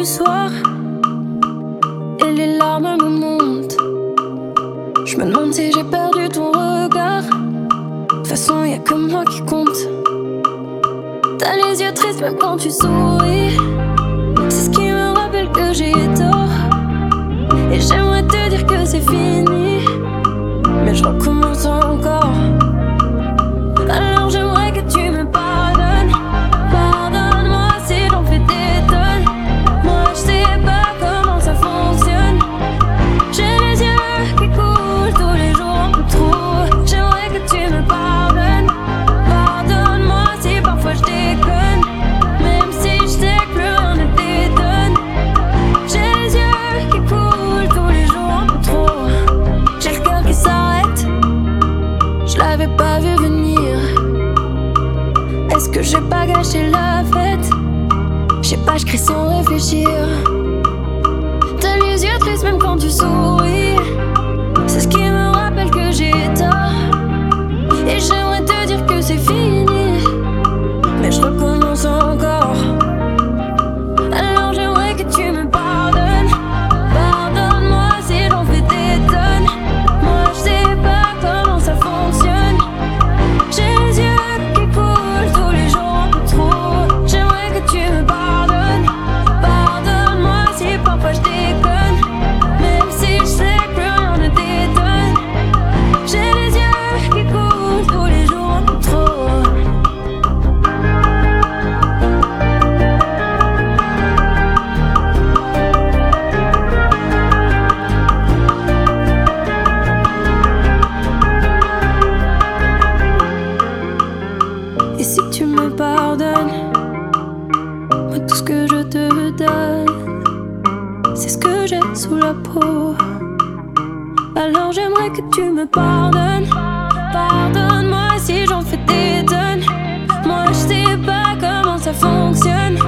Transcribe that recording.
du soir et les larmes me montent. Je me demande si j'ai perdu ton regard. De toute façon y'a que moi qui compte. T'as les yeux tristes même quand tu souris. C'est ce qui me rappelle que j'ai tort. Et j'aimerais te dire que c'est fini, mais je recommence encore. Alors j'aimerais que tu me pardonnes. Pardonne-moi si j'en fais des tonnes. Moi je sais pas comment ça fonctionne. J'ai les yeux qui coulent tous les jours un peu trop. J'aimerais que tu me pardonnes. Pardonne-moi si parfois je déconne, même si je sais que plus rien ne t'étonne. J'ai les yeux qui coulent tous les jours un peu trop. J'ai le cœur qui s'arrête, je l'avais pas vu venir. Est-ce que j'ai pas gâché la fête? Je sais pas, je crie sans réfléchir. T'as les yeux tristes même quand tu souris. C'est ce qui me rappelle que j'ai tort. Et j'aimerais te dire que c'est fini, mais je recommence encore. Alors j'aimerais que tu me pardonnes. Pardonne-moi si j'en fais des tonnes. Moi je sais pas comment ça fonctionne. J'ai les yeux qui coulent tous les jours un peu trop. J'aimerais que tu me pardonnes. Pardonne-moi si parfois je déconne, même si je sais que plus rien ne t'étonne. J'ai les yeux qui coulent tous les jours un peu trop. Et si tu me pardonnes, moi tout ce que je te donne, c'est ce que j'ai sous la peau. Alors j'aimerais que tu me pardonnes. Pardonne-moi si j'en fais des tonnes. Moi je sais pas comment ça fonctionne.